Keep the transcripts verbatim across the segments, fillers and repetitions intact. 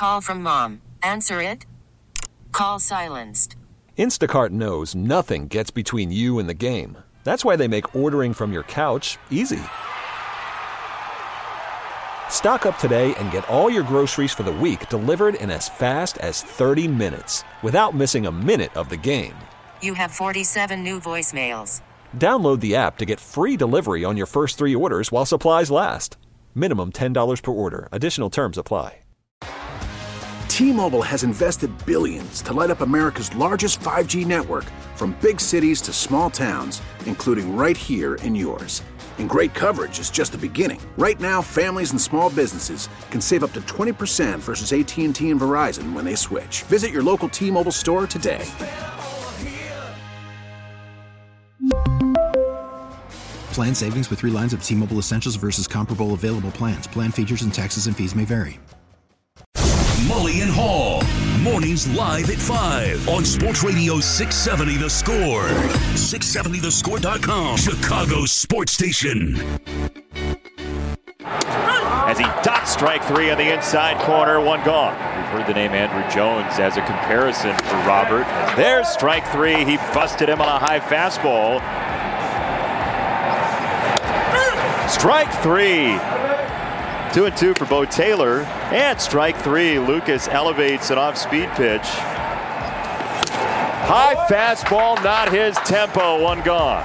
Call from mom. Answer it. Call silenced. Instacart knows nothing gets between you and the game. That's why they make ordering from your couch easy. Stock up today and get all your groceries for the week delivered in as fast as thirty minutes without missing a minute of the game. You have forty-seven new voicemails. Download the app to get free delivery on your first three orders while supplies last. Minimum ten dollars per order. Additional terms apply. T-Mobile has invested billions to light up America's largest five G network, from big cities to small towns, including right here in yours. And great coverage is just the beginning. Right now, families and small businesses can save up to twenty percent versus A T and T and Verizon when they switch. Visit your local T-Mobile store today. Plan savings with three lines of T-Mobile Essentials versus comparable available plans. Plan features and taxes and fees may vary. Mully and Haugh, mornings live at five on Sports Radio six seventy The Score. six seventy the score dot com, Chicago's sports station. As he dots strike three on the inside corner, one gone. We've heard the name Andrew Jones as a comparison for Robert. As there's strike three. He busted him on a high fastball. Strike three. Two and two for Bo Taylor. And strike three. Lucas elevates an off-speed pitch. High fastball, not his tempo. One gone.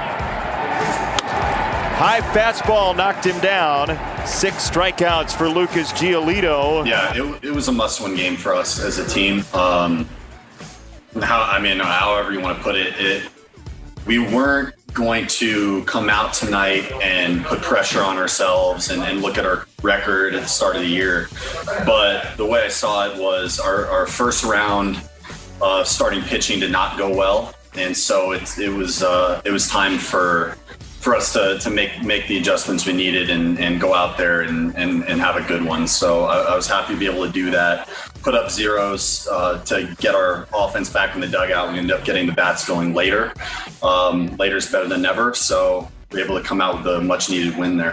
High fastball knocked him down. Six strikeouts for Lucas Giolito. Yeah, it, it was a must-win game for us as a team. Um, how I mean, however you want to put it, it we weren't going to come out tonight and put pressure on ourselves and, and look at our record at the start of the year. But the way I saw it was our, our first round of starting pitching did not go well. And so it, it was uh, it was time for for us to, to make make the adjustments we needed and, and go out there and, and, and have a good one. So I, I was happy to be able to do that, put up zeros uh, to get our offense back in the dugout. We ended up getting the bats going later. Um, later is better than never. So we were able to come out with a much needed win there.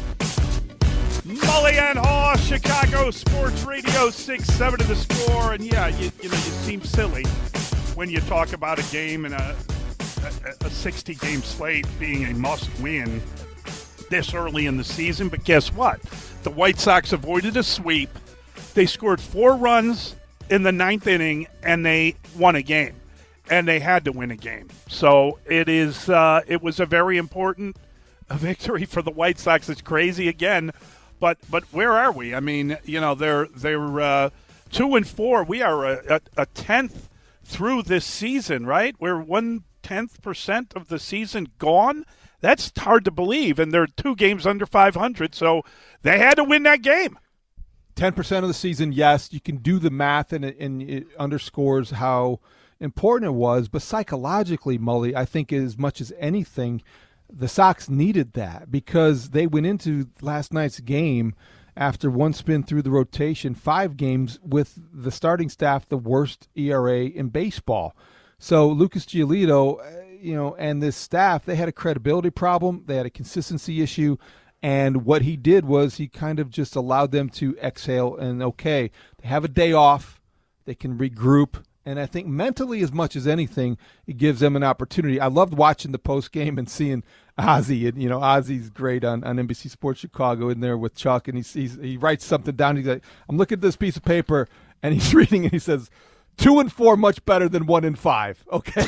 Mully and Haugh, Chicago Sports Radio six seventy The Score. And yeah, you, you know, you seem silly when you talk about a game and a a sixty-game slate being a must-win this early in the season. But guess what? The White Sox avoided a sweep. They scored four runs in the ninth inning, and they won a game. And they had to win a game. So it is. Uh, it was a very important victory for the White Sox. It's crazy again, but but where are we? I mean, you know, they're they're uh, two and four. We are a, a, a tenth through this season, right? We're one tenth percent of the season gone. That's hard to believe, and they're two games under five hundred, so they had to win that game. ten percent of the season, yes. You can do the math, and it, and it underscores how important it was. But psychologically, Mully, I think as much as anything, the Sox needed that because they went into last night's game after one spin through the rotation, five games with the starting staff, the worst E R A in baseball. So Lucas Giolito, you know, and this staff, they had a credibility problem. They had a consistency issue. And what he did was he kind of just allowed them to exhale and, okay, they have a day off. They can regroup. And I think mentally as much as anything, it gives them an opportunity. I loved watching the post game and seeing Ozzie. And, you know, Ozzie's great on, on N B C Sports Chicago in there with Chuck. And he sees, he writes something down. He's like, I'm looking at this piece of paper, and he's reading, and he says, two and four much better than one and five. Okay.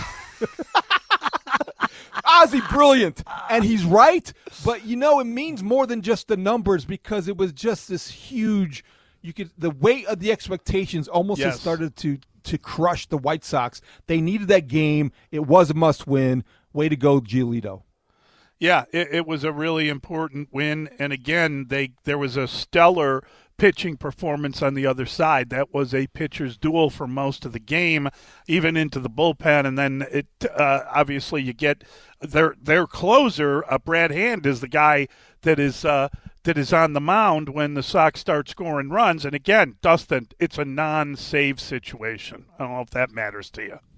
Ozzie, brilliant. And he's right. But, you know, it means more than just the numbers because it was just this huge, you could, the weight of the expectations almost yes. has started to, to crush the White Sox. They needed that game. It was a must win. Way to go, Giolito. Yeah, it, it was a really important win. And again, they there was a stellar pitching performance on the other side. That was a pitcher's duel for most of the game, even into the bullpen. And then it uh, obviously you get their their closer, uh, Brad Hand, is the guy that is uh, that is on the mound when the Sox start scoring runs. And again, Dustin, it's a non-save situation. I don't know if that matters to you.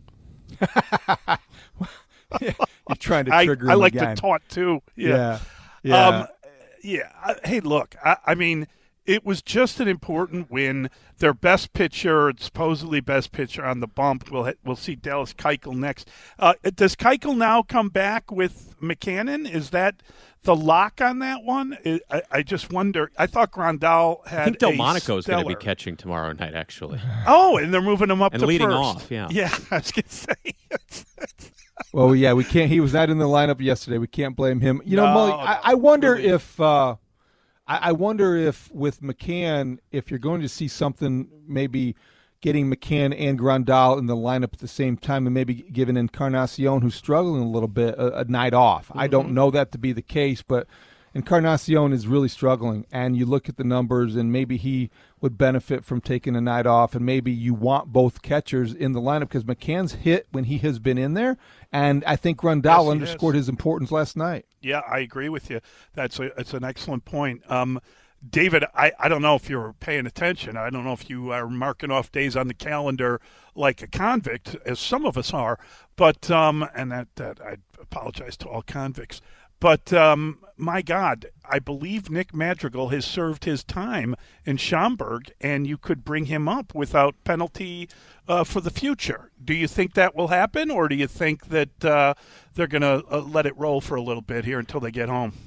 Yeah, you're trying to trigger I, I him like again. to taunt too. Yeah. Yeah. Yeah. Um, yeah. Hey, look, I, I mean, it was just an important win. Their best pitcher, supposedly best pitcher on the bump. We'll we'll see Dallas Keuchel next. Uh, does Keuchel now come back with McCannon? Is that the lock on that one? I, I just wonder. I thought Grandal had. I think Delmonico is going to be catching tomorrow night, actually. Oh, and they're moving him up and to leading first. off. Yeah, yeah. I was going to say. Well, yeah, we can't. He was not in the lineup yesterday. We can't blame him. You know, no, Mully, no, I, I wonder really. if. Uh, I wonder if with McCann, if you're going to see something, maybe getting McCann and Grandal in the lineup at the same time, and maybe giving Encarnacion, who's struggling a little bit, a, a night off. Mm-hmm. I don't know that to be the case, but Encarnacion is really struggling. And you look at the numbers, and maybe he would benefit from taking a night off, and maybe you want both catchers in the lineup because McCann's hit when he has been in there, and I think Grandal yes, underscored is. his importance last night. Yeah, I agree with you. That's a, that's an excellent point. Um, David, I, I don't know if you're paying attention. I don't know if you are marking off days on the calendar like a convict, as some of us are. But um, and that, that I apologize to all convicts. But um, my God, I believe Nick Madrigal has served his time in Schaumburg, and you could bring him up without penalty uh, for the future. Do you think that will happen, or do you think that uh, they're going to uh, let it roll for a little bit here until they get home?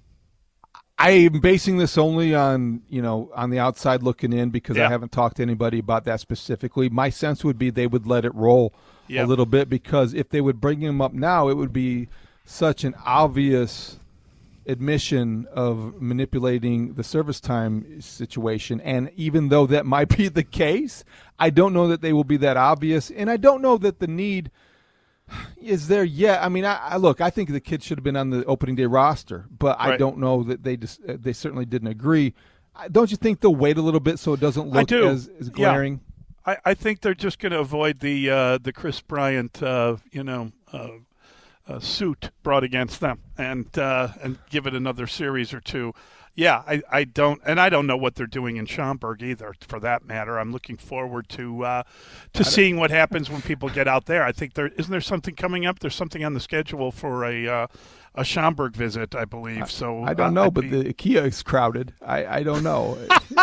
I'm basing this only on, you know, on the outside looking in because yeah. I haven't talked to anybody about that specifically. My sense would be they would let it roll yeah. a little bit because if they would bring him up now, it would be such an obvious admission of manipulating the service time situation. And even though that might be the case, I don't know that they will be that obvious. And I don't know that the need is there yet. I mean, I, I look, I think the kid should have been on the opening day roster, but right. I don't know that they just, uh, they certainly didn't agree. Don't you think they'll wait a little bit so it doesn't look as, as glaring? Yeah. I, I think they're just going to avoid the uh, the Chris Bryant, uh, you know, uh, uh, suit brought against them and uh, and give it another series or two. Yeah, I, I don't, and I don't know what they're doing in Schaumburg either, for that matter. I'm looking forward to uh, to seeing what happens when people get out there. I think there isn't there something coming up. There's something on the schedule for a uh, a Schaumburg visit, I believe. So I don't know, uh, but be... the Kia is crowded. I, I don't know.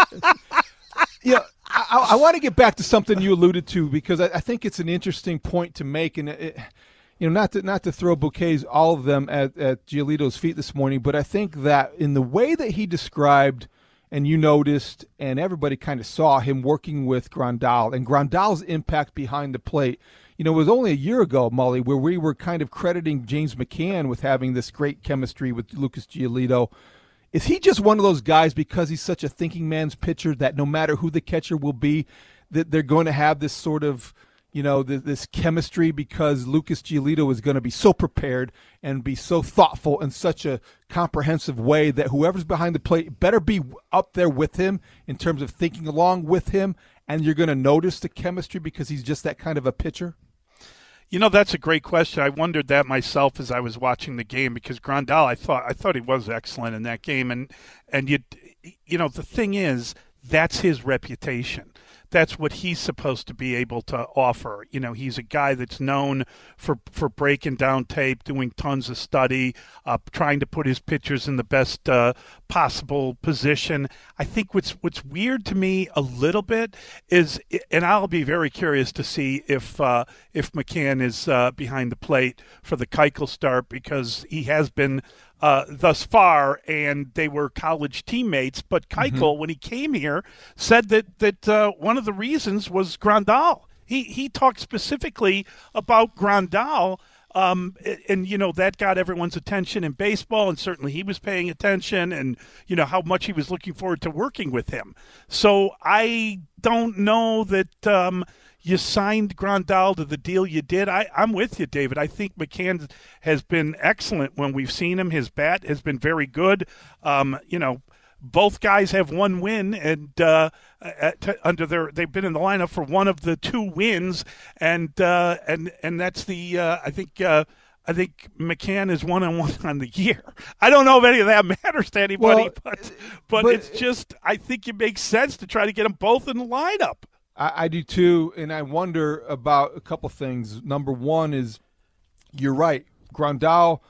Yeah, I, I want to get back to something you alluded to because I, I think it's an interesting point to make, and it, you know, not to not to throw bouquets, all of them at, at Giolito's feet this morning, but I think that in the way that he described, and you noticed, and everybody kind of saw him working with Grandal and Grandal's impact behind the plate. You know, it was only a year ago, Mully, where we were kind of crediting James McCann with having this great chemistry with Lucas Giolito. Is he just one of those guys because he's such a thinking man's pitcher that no matter who the catcher will be, that they're going to have this sort of, you know, this, this chemistry because Lucas Giolito is going to be so prepared and be so thoughtful in such a comprehensive way that whoever's behind the plate better be up there with him in terms of thinking along with him, and you're going to notice the chemistry because he's just that kind of a pitcher? You know, that's a great question. I wondered that myself as I was watching the game because Grandal, I thought I thought he was excellent in that game, and and you you know the thing is that's his reputation. That's what he's supposed to be able to offer. You know, he's a guy that's known for, for breaking down tape, doing tons of study, uh, trying to put his pitchers in the best uh, possible position. I think what's what's weird to me a little bit is, and I'll be very curious to see if uh, if McCann is uh, behind the plate for the Keuchel start because he has been Uh, thus far, and they were college teammates. But Keuchel, mm-hmm. when he came here, said that that uh, one of the reasons was Grandal. He he talked specifically about Grandal, um, and, and you know that got everyone's attention in baseball, and certainly he was paying attention, and you know how much he was looking forward to working with him. So I don't know that. Um, You signed Grandal to the deal you did. I, I'm with you, David. I think McCann has been excellent when we've seen him. His bat has been very good. Um, you know, both guys have one win, and uh, at, under their they've been in the lineup for one of the two wins, and uh, and and that's the uh, I think. Uh, I think McCann is one on one on the year. I don't know if any of that matters to anybody, well, but, but but it's just I think it makes sense to try to get them both in the lineup. I, I do too, and I wonder about a couple things. Number one is, you're right. Grandal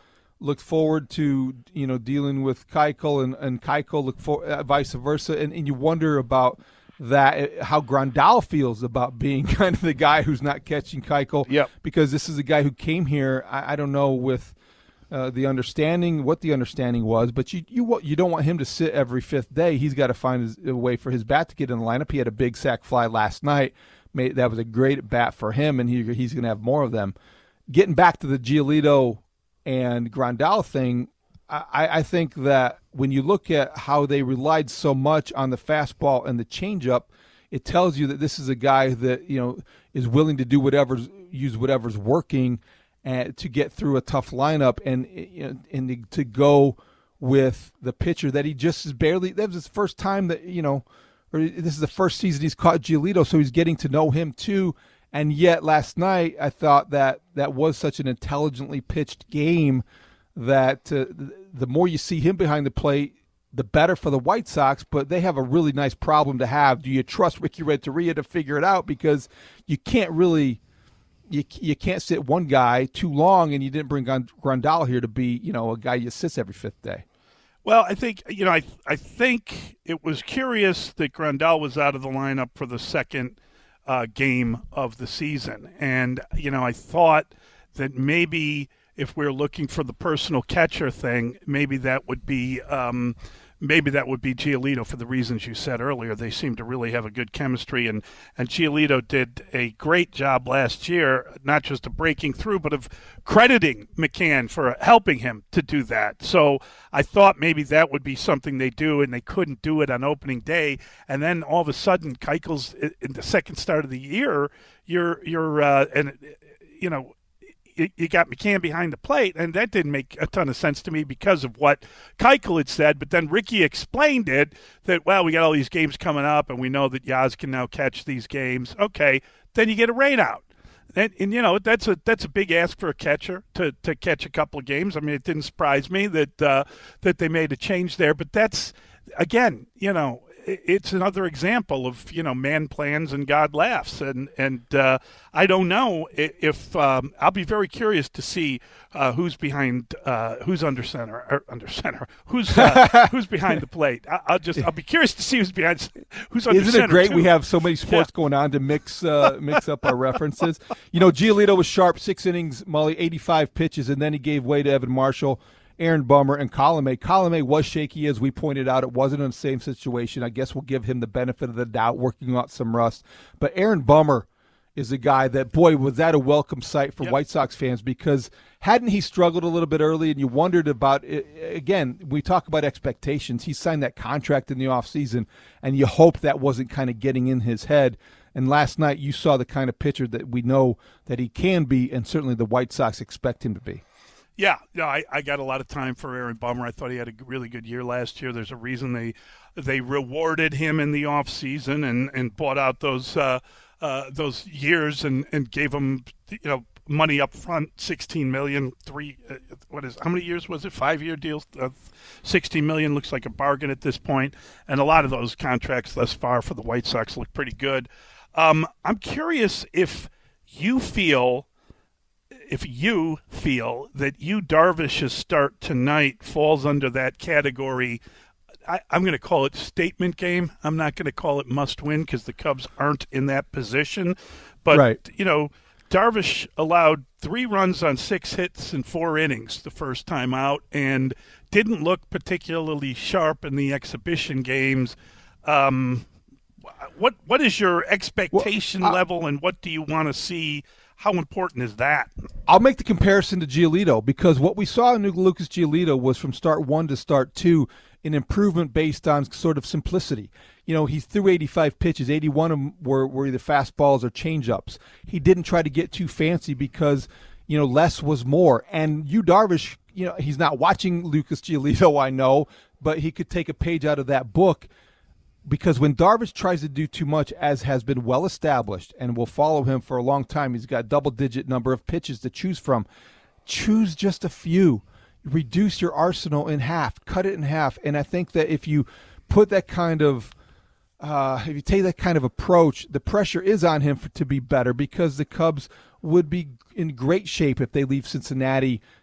looked forward to, you know, dealing with Keuchel, and, and Keuchel looked for uh, vice versa. And, and you wonder about that, how Grandal feels about being kind of the guy who's not catching Keuchel. Yep. Because this is a guy who came here, I, I don't know, with uh, the understanding, what the understanding was, but you, you you don't want him to sit every fifth day. He's got to find his, a way for his bat to get in the lineup. He had a big sac fly last night. Made, that was a great bat for him, and he he's going to have more of them. Getting back to the Giolito and Grandal thing, I, I think that when you look at how they relied so much on the fastball and the changeup, it tells you that this is a guy that, you know, is willing to do whatever's use whatever's working and to get through a tough lineup, and you know, and to go with the pitcher that he just is barely. That was his first time that, you know, or this is the first season he's caught Giolito, so he's getting to know him too. And yet last night I thought that that was such an intelligently pitched game that uh, the more you see him behind the plate, the better for the White Sox. But they have a really nice problem to have. Do you trust Ricky Renteria to figure it out? Because you can't really you, you can't sit one guy too long, and you didn't bring Grandal here to be, you know, a guy you sits every fifth day. Well, I think, you know, I I think it was curious that Grandal was out of the lineup for the second Uh, game of the season. And, you know, I thought that maybe if we're looking for the personal catcher thing, maybe that would be um, maybe that would be Giolito for the reasons you said earlier. They seem to really have a good chemistry, and, and Giolito did a great job last year, not just of breaking through, but of crediting McCann for helping him to do that. So I thought maybe that would be something they do, and they couldn't do it on opening day. And then all of a sudden, Keuchel's in the second start of the year, you're, you're uh, and, you know, you got McCann behind the plate, and that didn't make a ton of sense to me because of what Keuchel had said. But then Ricky explained it, that, well, we got all these games coming up, and we know that Yaz can now catch these games. Okay, then you get a rain out. And, and you know, that's a that's a big ask for a catcher to, to catch a couple of games. I mean, it didn't surprise me that uh, that they made a change there. But that's, again, you know, it's another example of, you know, man plans and God laughs. And, and uh, I don't know if um, – I'll be very curious to see uh, who's behind uh, – who's under center – or under center. Who's uh, who's behind the plate. I, I'll just – I'll be curious to see who's behind – who's under Isn't center. Isn't it great too. We have so many sports yeah. going on to mix uh, mix up our references? You know, Giolito was sharp, six innings, Molly, eighty-five pitches, and then he gave way to Evan Marshall, Aaron Bummer, and Colomé. Colomé was shaky, as we pointed out. It wasn't in the same situation. I guess we'll give him the benefit of the doubt, working out some rust. But Aaron Bummer is a guy that, boy, was that a welcome sight for yep. White Sox fans, because hadn't he struggled a little bit early, and you wondered about it, again, we talk about expectations. He signed that contract in the offseason, and you hope that wasn't kind of getting in his head. And last night you saw the kind of pitcher that we know that he can be, and certainly the White Sox expect him to be. Yeah, no, I, I got a lot of time for Aaron Bummer. I thought he had a really good year last year. There's a reason they they rewarded him in the offseason and, and bought out those uh, uh, those years and, and gave him, you know, money up front, sixteen million dollars, three uh, what is how many years was it? Five-year deals, uh, sixteen million dollars looks like a bargain at this point. And a lot of those contracts thus far for the White Sox look pretty good. Um, I'm curious if you feel If you feel that Yu Darvish's start tonight falls under that category, I, I'm going to call it statement game. I'm not going to call it must win, because the Cubs aren't in that position. But, right. you know, Darvish allowed three runs on six hits in four innings the first time out, and didn't look particularly sharp in the exhibition games. Um, what what is your expectation well, I, level, and what do you want to see? How important is that? I'll make the comparison to Giolito, because what we saw in Lucas Giolito was from start one to start two an improvement based on sort of simplicity. You know, he threw eighty-five pitches, eighty-one of them were, were either fastballs or changeups. He didn't try to get too fancy because, you know, less was more. And Yu Darvish, you know, he's not watching Lucas Giolito, I know, but he could take a page out of that book. Because when Darvish tries to do too much, as has been well established, and will follow him for a long time, he's got a double-digit number of pitches to choose from. Choose just a few. Reduce your arsenal in half. Cut it in half. And I think that if you put that kind of, uh, if you take that kind of approach, the pressure is on him for, to be better, because the Cubs would be in great shape if they leave Cincinnati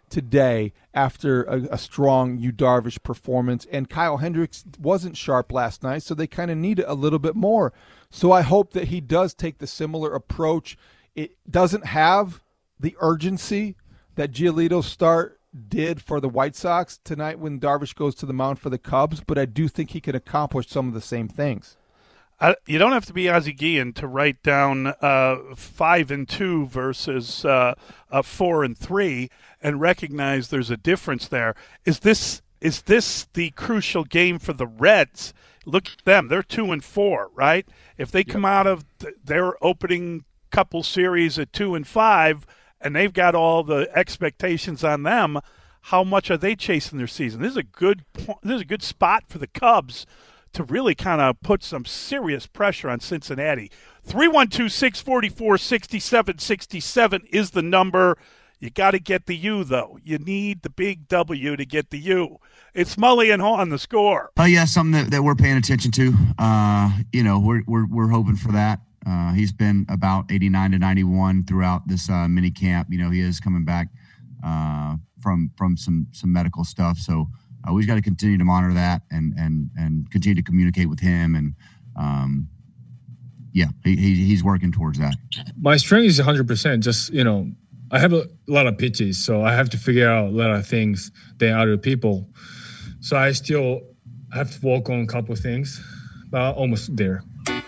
today after a, a strong Yu Darvish performance. And Kyle Hendricks wasn't sharp last night, so they kind of need it a little bit more. So I hope that he does take the similar approach. It doesn't have the urgency that Giolito's start did for the White Sox tonight when Darvish goes to the mound for the Cubs, but I do think he can accomplish some of the same things. Uh, you don't have to be Ozzie Guillen to write down uh, five and two versus uh, uh, four and three and recognize there's a difference there. Is this is this the crucial game for the Reds? Look at them; they're two and four, right? If they come yep. out of th- their opening couple series at two and five, and they've got all the expectations on them, how much are they chasing their season? This is a good point. This is a good spot for the Cubs to really kind of put some serious pressure on Cincinnati. three one two, six four four, six seven six seven is the number. You got to get the U, though. You need the big W to get the U. It's Mully and Haw on The Score. Oh, yeah, something that, that we're paying attention to. Uh, you know, we're we're we're hoping for that. Uh, he's been about eighty-nine to ninety-one throughout this uh, mini camp. You know, he is coming back uh, from from some some medical stuff. So uh, we've got to continue to monitor that and and and continue to communicate with him. And um, yeah, he, he he's working towards that. My strength is one hundred percent. Just, you know, I have a lot of pitches, so I have to figure out a lot of things than other people. So I still have to work on a couple of things, but almost there.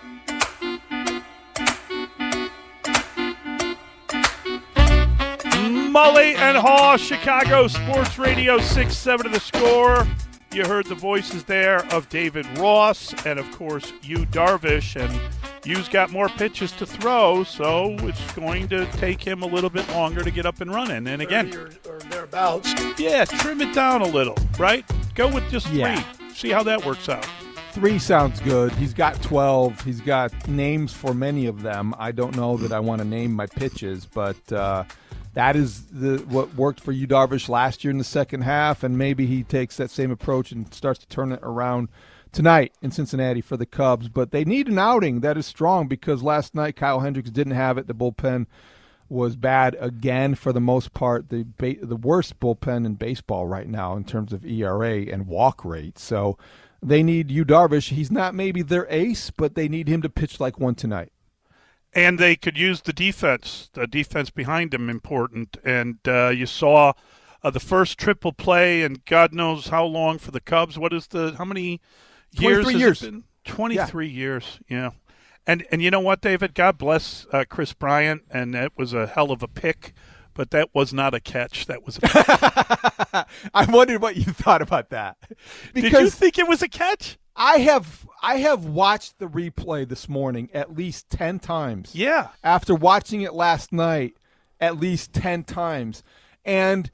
Mully and Haw, Chicago Sports Radio six seven to The Score. You heard the voices there of David Ross and, of course, Yu Darvish. And Yu's got more pitches to throw, so it's going to take him a little bit longer to get up and running. And again, or, or thereabouts. Yeah, trim it down a little, right? Go with just yeah. three. See how that works out. Three sounds good. He's got twelve. He's got names for many of them. I don't know that I want to name my pitches, but uh, that is the what worked for Yu Darvish last year in the second half, and maybe he takes that same approach and starts to turn it around tonight in Cincinnati for the Cubs. But they need an outing that is strong because last night Kyle Hendricks didn't have it. The bullpen was bad again for the most part, the ba- the worst bullpen in baseball right now in terms of E R A and walk rate. So they need Yu Darvish. He's not maybe their ace, but they need him to pitch like one tonight. And they could use the defense, the defense behind him, important. And uh, you saw uh, the first triple play, and God knows how long for the Cubs. What is the how many years? twenty-three has years. it been? twenty-three yeah. years. Yeah. And and you know what, David? God bless uh, Chris Bryant, and it was a hell of a pick, but that was not a catch. That was a pick. I wondered what you thought about that. Because Did you think it was a catch? I have I have watched the replay this morning at least ten times. Yeah. After watching it last night at least ten times. And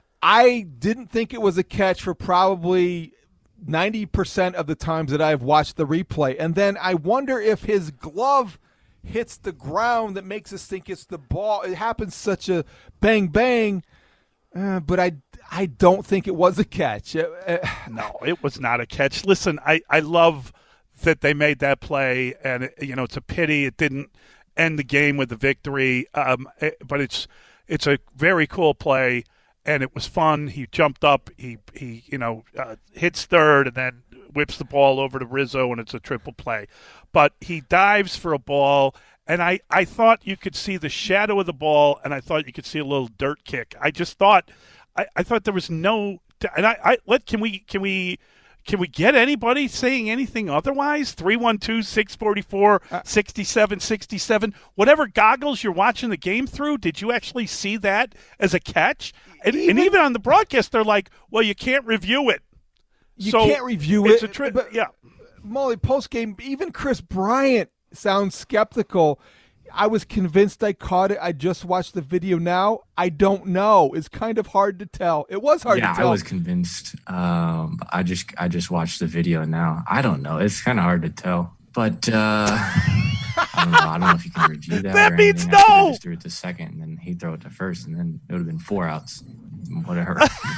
I didn't think it was a catch for probably ninety percent of the times that I've watched the replay. And then I wonder if his glove hits the ground that makes us think it's the ball. It happens such a bang, bang. Uh, but I, I don't think it was a catch. Uh, uh, no, it was not a catch. Listen, I, I love that they made that play, and, it, you know, it's a pity it didn't end the game with the victory. Um, it, but it's it's a very cool play, and it was fun. He jumped up, he, he you know, uh, hits third, and then whips the ball over to Rizzo, and it's a triple play. But he dives for a ball, and I, I thought you could see the shadow of the ball, and I thought you could see a little dirt kick. I just thought I, I thought there was no and I, I let can we can we can we get anybody saying anything otherwise? three one two, six four four, six seven six seven. Whatever goggles you're watching the game through, did you actually see that as a catch? And even, and even on the broadcast, they're like, well, you can't review it. You so can't review it's it. A tri- but, yeah. Molly, post-game, even Chris Bryant sounds skeptical. I was convinced I caught it. I just watched the video now. I don't know. It's kind of hard to tell. It was hard yeah, to tell. I was convinced. Um, I just I just watched the video now. I don't know. It's kind of hard to tell. But uh, I don't know. I don't know if you can review that. That or means anything. I no. just threw it to second, and then he threw it to first, and then it would have been four outs. Whatever.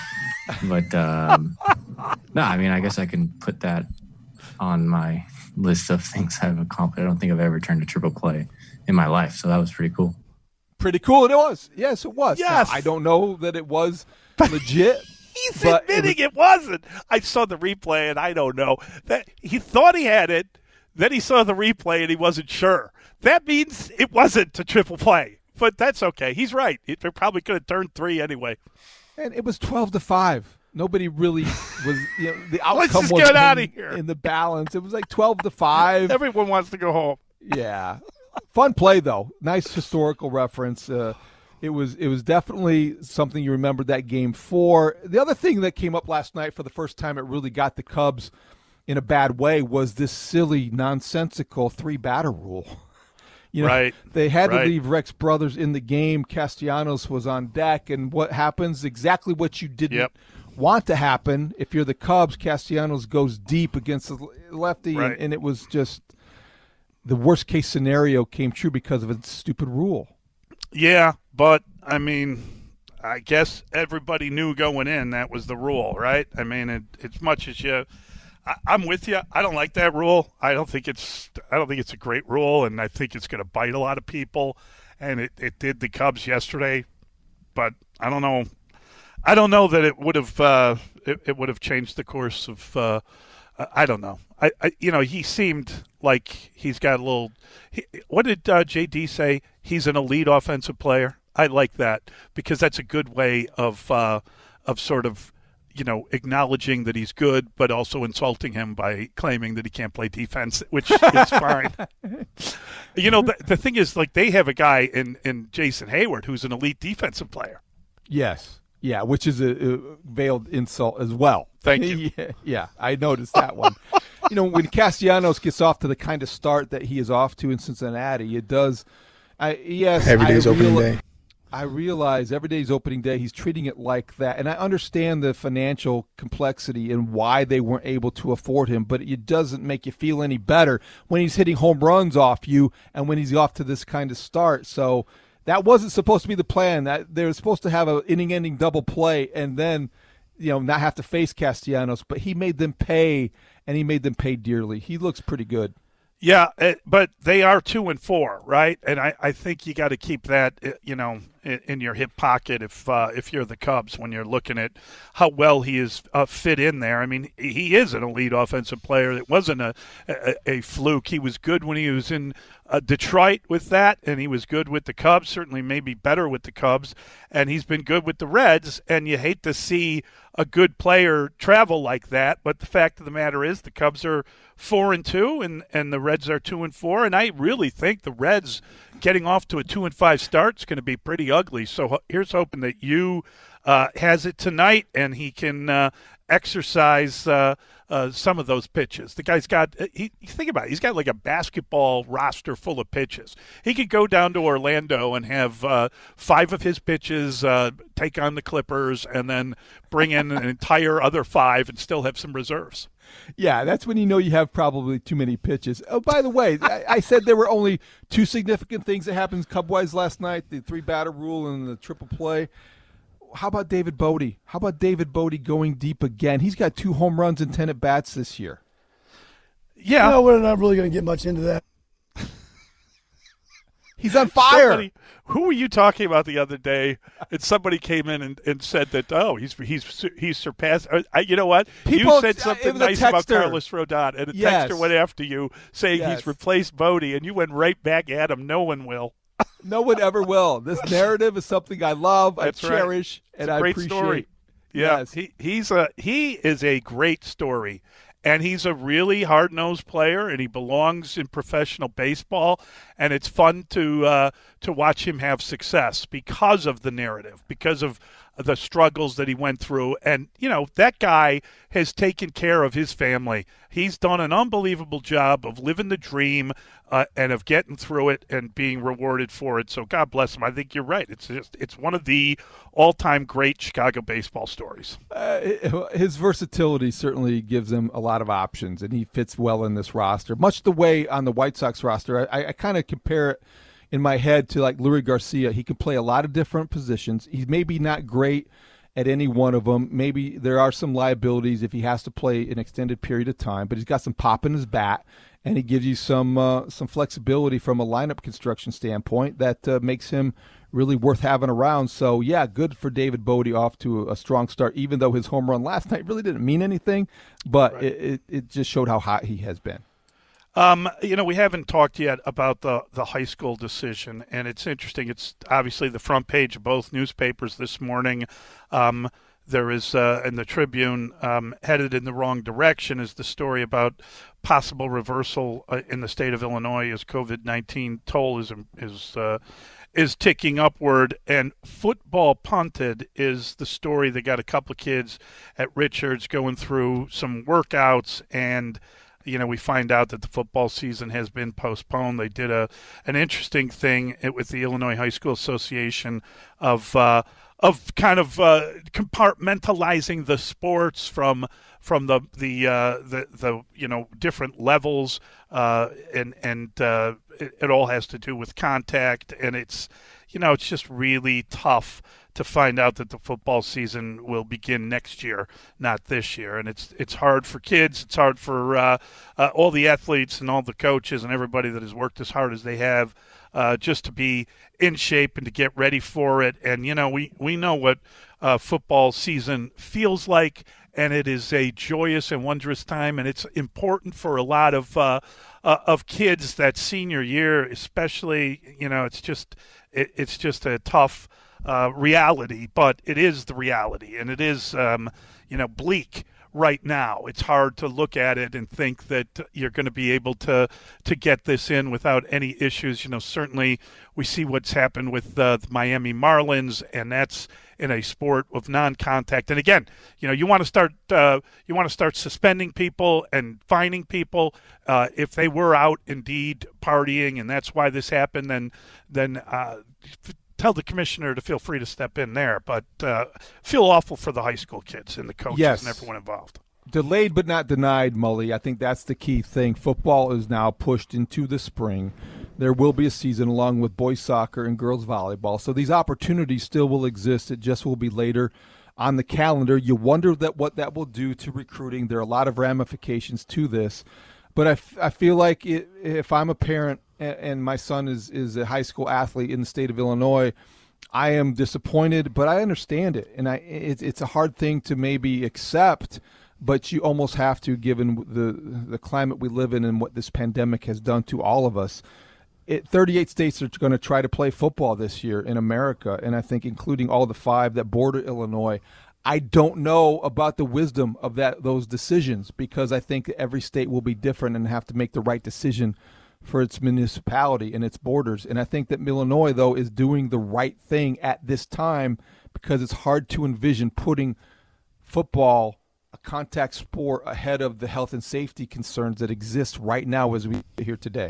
But um, no, I mean, I guess I can put that on my list of things I've accomplished. I don't think I've ever turned a triple play in my life, so that was pretty cool. Pretty cool. It was. Yes, it was. Yes. Now, I don't know that it was legit. He's but admitting it, was, it wasn't. I saw the replay, and I don't know. That he thought he had it. Then he saw the replay, and he wasn't sure. That means it wasn't a triple play. But that's okay. He's right. It probably could have turned three anyway. And it was twelve to five. Nobody really was, you know, the outcome Let's just was get in, out of here. in the balance. It was like twelve to five. Everyone wants to go home. Yeah. Fun play, though. Nice historical reference. Uh, it was it was definitely something you remembered that game for. The other thing that came up last night for the first time it really got the Cubs in a bad way was this silly, nonsensical three-batter rule. You know, right. They had right. to leave Rex Brothers in the game. Castellanos was on deck, and what happens? Exactly what you didn't yep. want to happen. If you're the Cubs, Castellanos goes deep against the lefty, right. and, and it was just the worst-case scenario came true because of a stupid rule. Yeah, but, I mean, I guess everybody knew going in that was the rule, right? I mean, it, as much as you – I'm with you. I don't like that rule. I don't think it's I don't think it's a great rule, and I think it's going to bite a lot of people. And it, it did the Cubs yesterday, but I don't know. I don't know that it would have uh, it, it would have changed the course of. Uh, I don't know. I, I you know he seemed like he's got a little. He, what did uh, J D say? He's an elite offensive player. I like that because that's a good way of uh, of sort of. you know, acknowledging that he's good, but also insulting him by claiming that he can't play defense, which is fine. You know, the, the thing is, like, they have a guy in, in Jason Hayward who's an elite defensive player. Yes. Yeah, which is a, a veiled insult as well. Thank you. yeah, yeah, I noticed that one. You know, when Castellanos gets off to the kind of start that he is off to in Cincinnati, it does I, – yes, every day's I opening real, day. I realize every day's opening day, he's treating it like that. And I understand the financial complexity and why they weren't able to afford him, but it doesn't make you feel any better when he's hitting home runs off you and when he's off to this kind of start. So that wasn't supposed to be the plan. That they were supposed to have an inning-ending double play and then, you know, not have to face Castellanos. But he made them pay, and he made them pay dearly. He looks pretty good. Yeah, it, but they are two and four, right? And I, I think you got to keep that, you know, in, in your hip pocket if uh, if you're the Cubs when you're looking at how well he is uh, fit in there. I mean, he is an elite offensive player. It wasn't a, a, a fluke. He was good when he was in uh, Detroit with that, and he was good with the Cubs, certainly maybe better with the Cubs, and he's been good with the Reds, and you hate to see a good player travel like that, but the fact of the matter is the Cubs are four and two, and, and the Reds are two and four, and I really think the Reds getting off to a two and five start is going to be pretty ugly. So here's hoping that you uh, has it tonight, and he can uh, exercise uh, uh, some of those pitches. The guy's got he think about it, he's got like a basketball roster full of pitches. He could go down to Orlando and have uh, five of his pitches uh, take on the Clippers, and then bring in an entire other five and still have some reserves. Yeah, that's when you know you have probably too many pitches. Oh, by the way, I, I said there were only two significant things that happened Cub-wise last night, the three-batter rule and the triple play. How about David Bodie? How about David Bodie going deep again? He's got two home runs and ten at-bats this year. Yeah. No, we're not really going to get much into that. He's on fire. Somebody, who were you talking about the other day? And somebody came in and, and said that, oh, he's he's he's surpassed. I, you know what? People, you said something nice about Carlos Rodon, and a yes. texter went after you saying yes. he's replaced Bodie, and you went right back at him. No one will. No one ever will. This narrative is something I love, That's I cherish, right. and a I great appreciate. Story. Yeah, yes. he he's a he is a great story. And he's a really hard-nosed player, and he belongs in professional baseball. And it's fun to uh, to watch him have success because of the narrative, because of the struggles that he went through. And, you know, that guy has taken care of his family. He's done an unbelievable job of living the dream uh, and of getting through it and being rewarded for it. So God bless him. I think you're right. It's just it's one of the all-time great Chicago baseball stories. Uh, his versatility certainly gives him a lot of options, and he fits well in this roster, much the way on the White Sox roster. I, I kind of compare it in my head to like Luis Garcia. He can play a lot of different positions. He's maybe not great at any one of them. Maybe there are some liabilities if he has to play an extended period of time, but he's got some pop in his bat, and he gives you some uh, some flexibility from a lineup construction standpoint that uh, makes him really worth having around. So, yeah, good for David Bodie, off to a strong start, even though his home run last night really didn't mean anything, but right. it, it, it just showed how hot he has been. Um, you know, we haven't talked yet about the, the high school decision, and it's interesting. It's obviously the front page of both newspapers this morning. Um, there is, uh, in the Tribune, um, headed in the wrong direction, is the story about possible reversal uh, in the state of Illinois as COVID nineteen toll is is uh, is ticking upward. And football punted is the story. They got a couple of kids at Richards going through some workouts, and you know, we find out that the football season has been postponed. They did a an interesting thing with the Illinois High School Association of uh, of kind of uh, compartmentalizing the sports from from the the uh, the, the you know different levels, uh, and and uh, it, it all has to do with contact, and it's you know it's just really tough to find out that the football season will begin next year, not this year. And it's it's hard for kids. It's hard for uh, uh, all the athletes and all the coaches and everybody that has worked as hard as they have uh, just to be in shape and to get ready for it. And, you know, we, we know what uh, football season feels like, and it is a joyous and wondrous time. And it's important for a lot of uh, uh, of kids that senior year, especially. You know, it's just it, it's just a tough Uh, reality, but it is the reality, and it is, um, you know, bleak right now. It's hard to look at it and think that you're going to be able to to get this in without any issues. You know, certainly we see what's happened with uh, the Miami Marlins, and that's in a sport of non-contact. And again, you know, you want to start uh, you want to start suspending people and fining people uh, if they were out indeed partying, and that's why this happened. Then then. Uh, Tell the commissioner to feel free to step in there, but uh, feel awful for the high school kids and the coaches yes. and everyone involved. Delayed but not denied, Mully. I think that's the key thing. Football is now pushed into the spring. There will be a season along with boys soccer and girls volleyball, so these opportunities still will exist. It just will be later on the calendar. You wonder that what that will do to recruiting. There are a lot of ramifications to this, but I, f- I feel like it, if I'm a parent and my son is, is a high school athlete in the state of Illinois, I am disappointed, but I understand it. And I it, it's a hard thing to maybe accept, but you almost have to, given the the climate we live in and what this pandemic has done to all of us. It, thirty-eight states are going to try to play football this year in America, and I think including all the five that border Illinois. I don't know about the wisdom of that those decisions, because I think every state will be different and have to make the right decision for its municipality and its borders. And I think that Illinois, though, is doing the right thing at this time, because it's hard to envision putting football, a contact sport, ahead of the health and safety concerns that exist right now as we here today.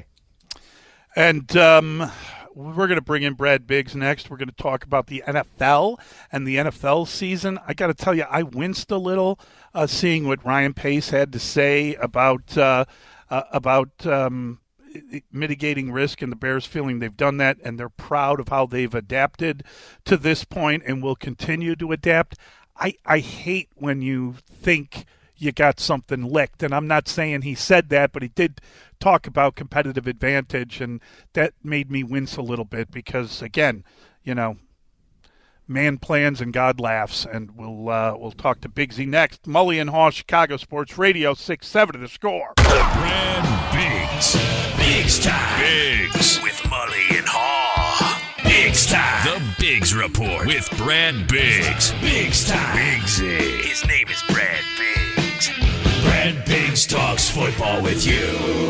And um, we're going to bring in Brad Biggs next. We're going to talk about the N F L and the N F L season. I got to tell you, I winced a little uh, seeing what Ryan Pace had to say about uh, uh, about um, mitigating risk, and the Bears feeling they've done that, and they're proud of how they've adapted to this point and will continue to adapt. I, I hate when you think you got something licked, and I'm not saying he said that, but he did talk about competitive advantage, and that made me wince a little bit because, again, you know, man plans and God laughs, and we'll uh, we'll talk to Biggsy next. Mully and Haw, Chicago Sports Radio, six seven to the score. Brad Biggs. Biggs time. Biggs with Mully and Haw. Biggs time. The Biggs Report with Brad Biggs. Biggs time. Biggsy. His name is Brad Biggs. Brad Biggs talks football with you.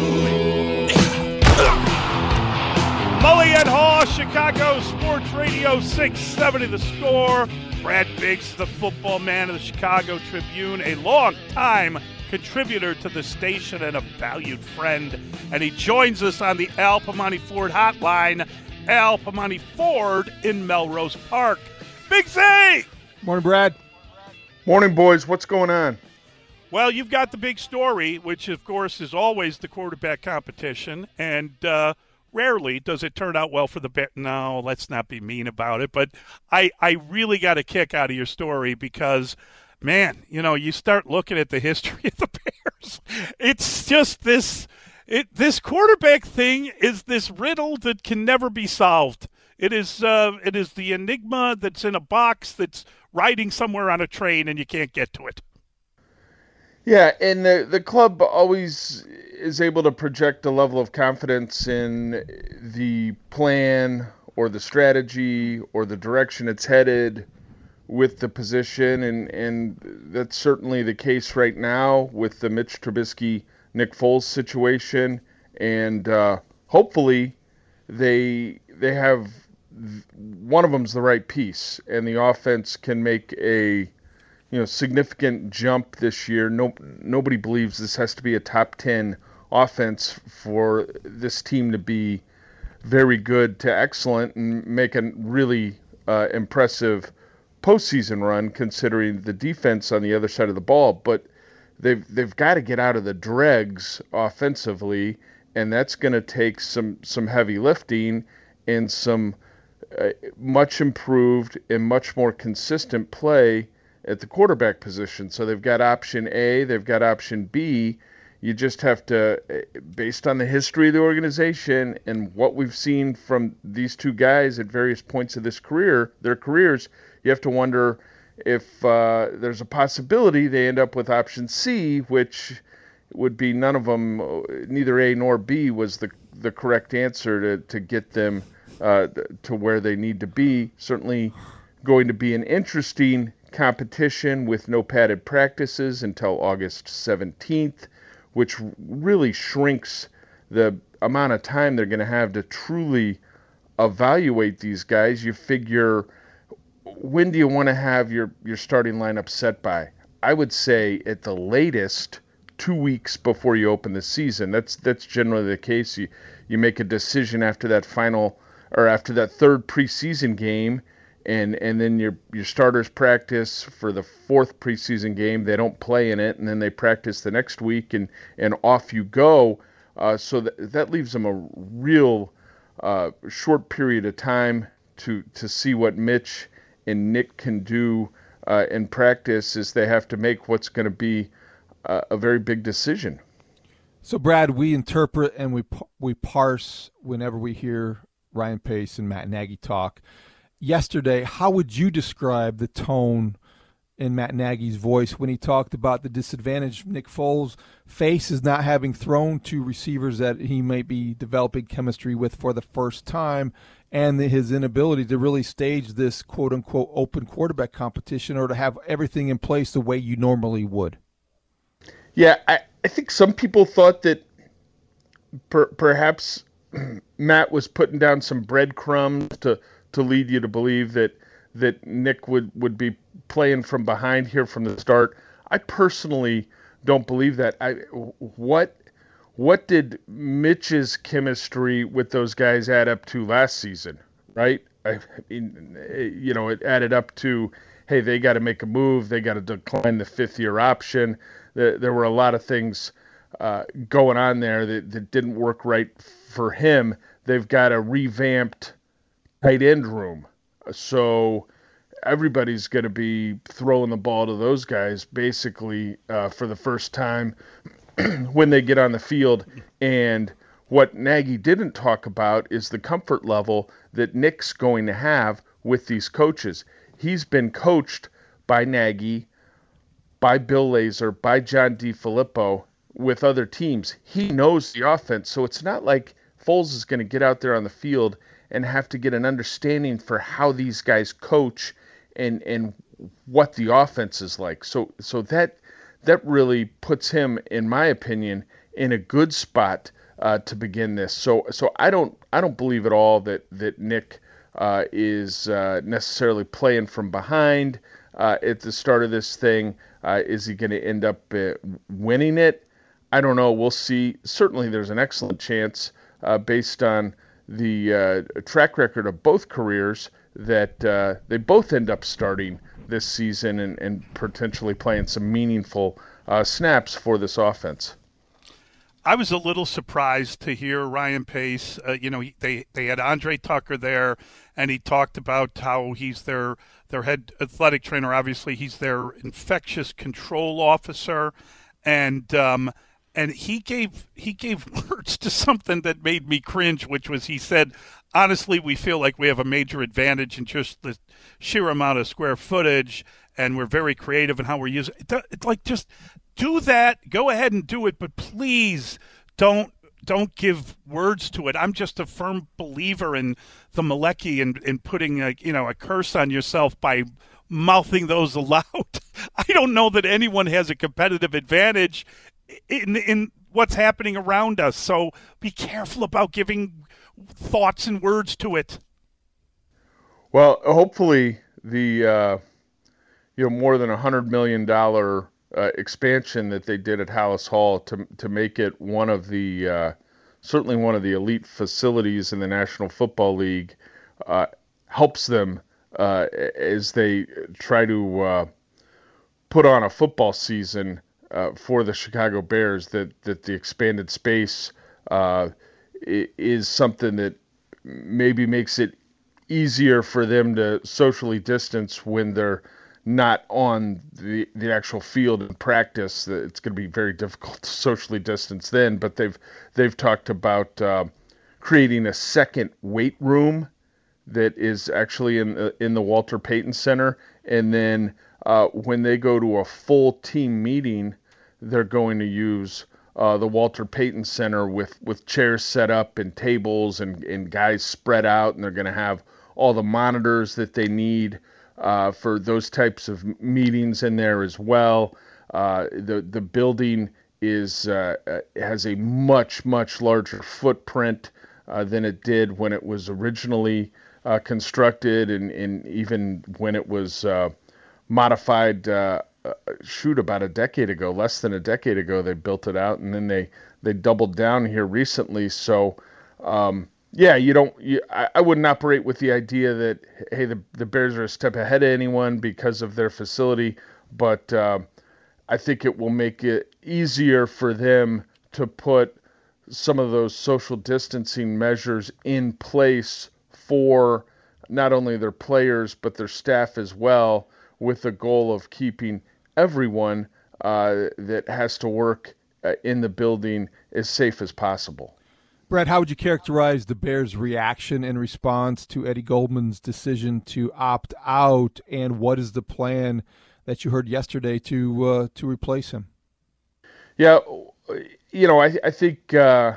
Mully and Haw, Chicago Sports Radio, six seventy the score. Brad Biggs, the football man of the Chicago Tribune, a long-time contributor to the station and a valued friend. And he joins us on the Al Piemonte Ford hotline. Al Piemonte Ford in Melrose Park. Biggsy! Morning, Brad. Morning, boys. What's going on? Well, you've got the big story, which, of course, is always the quarterback competition. And uh, rarely does it turn out well for the Bears. No, let's not be mean about it. But I, I really got a kick out of your story because, man, you know, you start looking at the history of the Bears. It's just this It, this quarterback thing is this riddle that can never be solved. It is uh, it is the enigma that's in a box that's riding somewhere on a train and you can't get to it. Yeah, and the the club always is able to project a level of confidence in the plan or the strategy or the direction it's headed with the position, and, and that's certainly the case right now with the Mitch Trubisky, Nick Foles situation, and uh, hopefully they they have one of them's the right piece, and the offense can make a you know significant jump this year. No nobody believes this has to be a top ten offense for this team to be very good to excellent and make a really uh, impressive postseason run, considering the defense on the other side of the ball. But they've they've got to get out of the dregs offensively, and that's going to take some some heavy lifting and some uh, much improved and much more consistent play at the quarterback position. So they've got option A, they've got option B. You just have to, based on the history of the organization and what we've seen from these two guys at various points of this career, their careers, you have to wonder if uh, there's a possibility they end up with option C, which would be none of them, neither A nor B was the the correct answer to, to get them uh, to where they need to be. Certainly going to be an interesting competition with no padded practices until August seventeenth, which really shrinks the amount of time they're going to have to truly evaluate these guys. You figure, when do you want to have your, your starting lineup set by? I would say at the latest two weeks before you open the season. That's that's generally the case. You you make a decision after that final or after that third preseason game, and and then your your starters practice for the fourth preseason game. They don't play in it, and then they practice the next week, and and off you go. Uh, so that that leaves them a real uh, short period of time to to see what Mitch and Nick can do uh, in practice, as they have to make what's going to be uh, a very big decision. So, Brad, we interpret and we we parse whenever we hear Ryan Pace and Matt Nagy talk. Yesterday, how would you describe the tone in Matt Nagy's voice when he talked about the disadvantage Nick Foles faces not having thrown to receivers that he might be developing chemistry with for the first time, and his inability to really stage this quote-unquote open quarterback competition or to have everything in place the way you normally would? Yeah, I, I think some people thought that per, perhaps Matt was putting down some breadcrumbs to, to lead you to believe that that Nick would, would be playing from behind here from the start. I personally don't believe that. I what what did Mitch's chemistry with those guys add up to last season, right? I mean, you know, it added up to, hey, they got to make a move. They got to decline the fifth-year option. There, there were a lot of things uh, going on there that, that didn't work right for him. They've got a revamped tight end room. So everybody's going to be throwing the ball to those guys basically uh, for the first time when they get on the field. And what Nagy didn't talk about is the comfort level that Nick's going to have with these coaches. He's been coached by Nagy, by Bill Lazor, by John DeFilippo, with other teams. He knows the offense, so it's not like Foles is going to get out there on the field and have to get an understanding for how these guys coach and and what the offense is like. So so that that really puts him, in my opinion, in a good spot uh, to begin this. So so I don't I don't believe at all that that Nick uh, is uh, necessarily playing from behind uh, at the start of this thing. Uh, is he going to end up uh, winning it? I don't know. We'll see. Certainly, there's an excellent chance uh, based on the uh, track record of both careers that uh, they both end up starting this season and, and potentially playing some meaningful uh, snaps for this offense. I was a little surprised to hear Ryan Pace. Uh, you know, he, they they had Andre Tucker there, and he talked about how he's their their head athletic trainer. Obviously, he's their infectious control officer, and um, and he gave he gave words to something that made me cringe, which was he said, honestly, we feel like we have a major advantage in just the sheer amount of square footage, and we're very creative in how we're using it. It's like, just do that. Go ahead and do it, but please don't don't give words to it. I'm just a firm believer in the Malecki and, and putting a, you know, a curse on yourself by mouthing those aloud. I don't know that anyone has a competitive advantage in in what's happening around us. So be careful about giving thoughts and words to it. Well, hopefully the uh, you know more than a hundred million dollar uh, expansion that they did at Hallis Hall to to make it one of the uh, certainly one of the elite facilities in the National Football League uh, helps them uh, as they try to uh, put on a football season uh, for the Chicago Bears. That that the expanded space uh, is something that maybe makes it easier for them to socially distance when they're not on the the actual field in practice. It's going to be very difficult to socially distance then, but they've they've talked about uh, creating a second weight room that is actually in the, in the Walter Payton Center, and then uh, when they go to a full team meeting, they're going to use uh, the Walter Payton Center with, with chairs set up and tables and, and guys spread out, and they're going to have all the monitors that they need uh, for those types of meetings in there as well. Uh, the the building is uh, has a much much larger footprint uh, than it did when it was originally uh, constructed, and, and even when it was uh, modified. Uh, uh, shoot, about a decade ago, less than a decade ago, they built it out, and then they they doubled down here recently. So. Um, Yeah, you don't. You, I, I wouldn't operate with the idea that hey, the the Bears are a step ahead of anyone because of their facility, but uh, I think it will make it easier for them to put some of those social distancing measures in place for not only their players but their staff as well, with the goal of keeping everyone uh, that has to work uh, in the building as safe as possible. Brett, how would you characterize the Bears' reaction in response to Eddie Goldman's decision to opt out, and what is the plan that you heard yesterday to uh, to replace him? Yeah, you know, I, I think uh,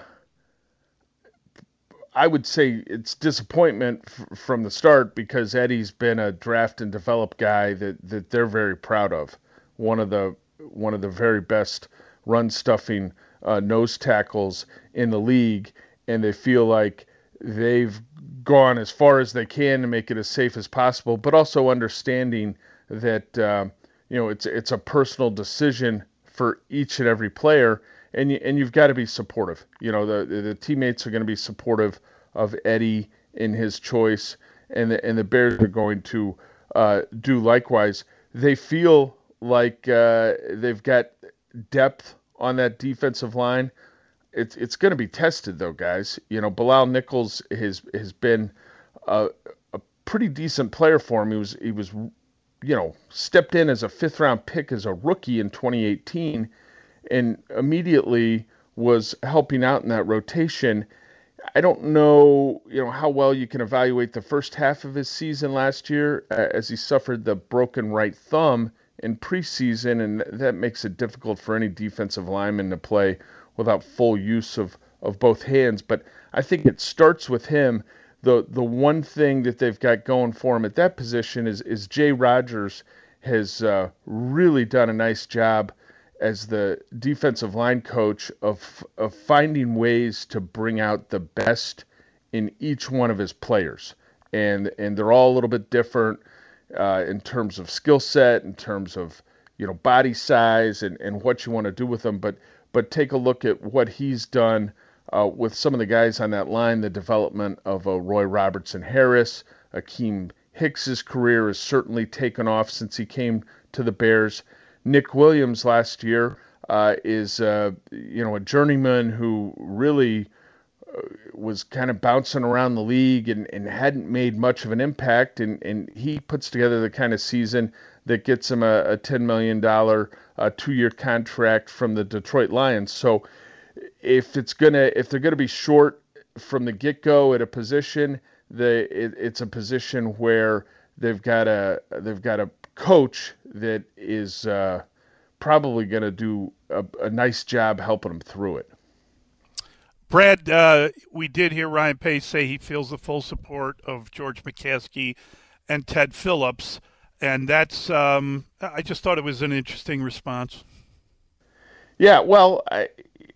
I would say it's disappointment f- from the start, because Eddie's been a draft and develop guy that, that they're very proud of. One of the one of the very best run stuffing Uh, nose tackles in the league, and they feel like they've gone as far as they can to make it as safe as possible, but also understanding that uh, you know it's it's a personal decision for each and every player, and you, and you've got to be supportive. You know, the the teammates are going to be supportive of Eddie in his choice, and the, and the Bears are going to uh, do likewise. They feel like uh, they've got depth on that defensive line. It's it's going to be tested though, guys. You know, Bilal Nichols has has been a, a pretty decent player for him. He was he was, you know, stepped in as a fifth round pick as a rookie in twenty eighteen, and immediately was helping out in that rotation. I don't know, you know, how well you can evaluate the first half of his season last year uh, as he suffered the broken right thumb in preseason, and that makes it difficult for any defensive lineman to play without full use of, of both hands. But I think it starts with him. The the one thing that they've got going for him at that position is, is Jay Rogers has uh, really done a nice job as the defensive line coach of of finding ways to bring out the best in each one of his players. And and they're all a little bit different Uh, in terms of skill set, in terms of, you know, body size and, and what you want to do with them. But but take a look at what he's done uh, with some of the guys on that line, the development of uh, Roy Robertson Harris. Akeem Hicks's career has certainly taken off since he came to the Bears. Nick Williams last year uh, is, uh, you know, a journeyman who really was kind of bouncing around the league and, and hadn't made much of an impact, and, and he puts together the kind of season that gets him a, a ten million dollars uh, two-year contract from the Detroit Lions. So if it's gonna, if they're gonna be short from the get-go at a position, the it, it's a position where they've got a they've got a coach that is uh, probably going to do a, a nice job helping them through it. Brad, uh, we did hear Ryan Pace say he feels the full support of George McCaskey and Ted Phillips, and that's um, I just thought it was an interesting response. Yeah, well, I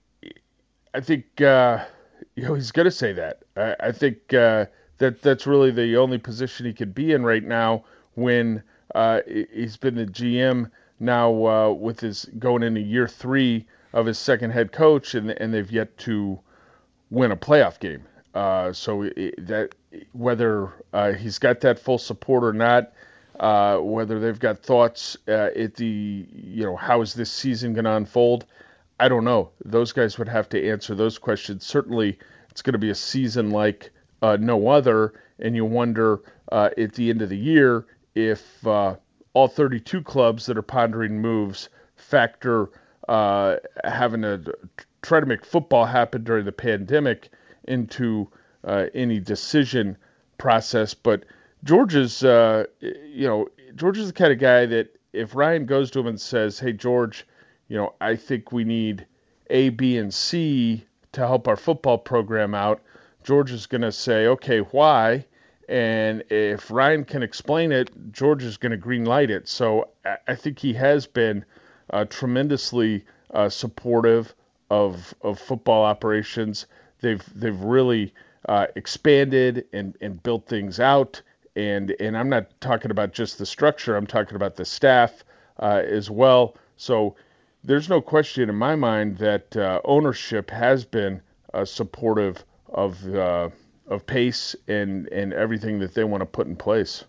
I think uh, you know he's going to say that. I, I think uh, that that's really the only position he could be in right now when uh, he's been the G M now uh, with his going into year three of his second head coach, and and they've yet to win a playoff game. Uh, so it, that whether uh, he's got that full support or not, uh, whether they've got thoughts uh, at the, you know, how is this season going to unfold? I don't know. Those guys would have to answer those questions. Certainly, it's going to be a season like uh, no other, and you wonder uh, at the end of the year if uh, all thirty-two clubs that are pondering moves factor uh, having to try to make football happen during the pandemic into uh, any decision process. But George is, uh, you know, George is the kind of guy that if Ryan goes to him and says, "Hey, George, you know, I think we need A, B, and C to help our football program out," George is going to say, "Okay, why?" And if Ryan can explain it, George is going to green light it. So I think he has been uh, tremendously uh, supportive of of football operations. They've they've really uh, expanded and, and built things out. And and I'm not talking about just the structure. I'm talking about the staff uh, as well. So there's no question in my mind that uh, ownership has been uh, supportive of uh, of Pace and, and everything that they want to put in place.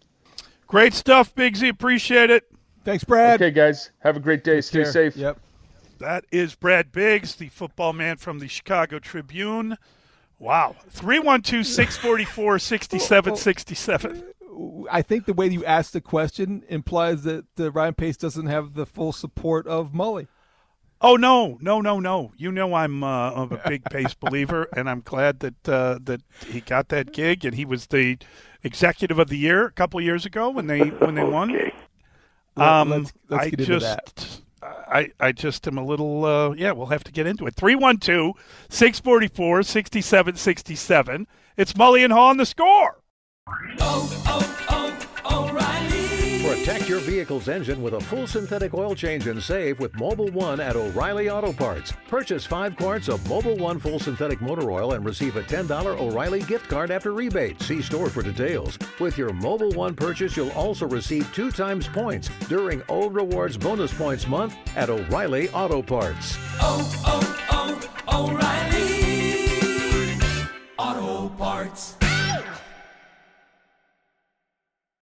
Great stuff, Bigsy. Appreciate it. Thanks, Brad. Okay, guys. Have a great day. Take Stay care. safe. Yep. That is Brad Biggs, the football man from the Chicago Tribune. Wow. three one two, six four four, six seven six seven. I think the way you asked the question implies that uh, Ryan Pace doesn't have the full support of Mully. Oh, no, no, no, no. You know I'm, uh, I'm a big Pace believer, and I'm glad that uh, that he got that gig, and he was the executive of the year a couple of years ago when they when they won. Um, let's, let's I get into just, that. I, I just am a little, uh, yeah, we'll have to get into it. three one two, six four four, six seven six seven. It's Mully and Haw on The Score. Oh, oh, oh, O'Reilly. Protect your vehicle's engine with a full synthetic oil change and save with Mobil one at O'Reilly Auto Parts. Purchase five quarts of Mobil one full synthetic motor oil and receive a ten dollars O'Reilly gift card after rebate. See store for details. With your Mobil one purchase, you'll also receive two times points during O Rewards Bonus Points Month at O'Reilly Auto Parts. Oh, oh, oh, O'Reilly Auto Parts.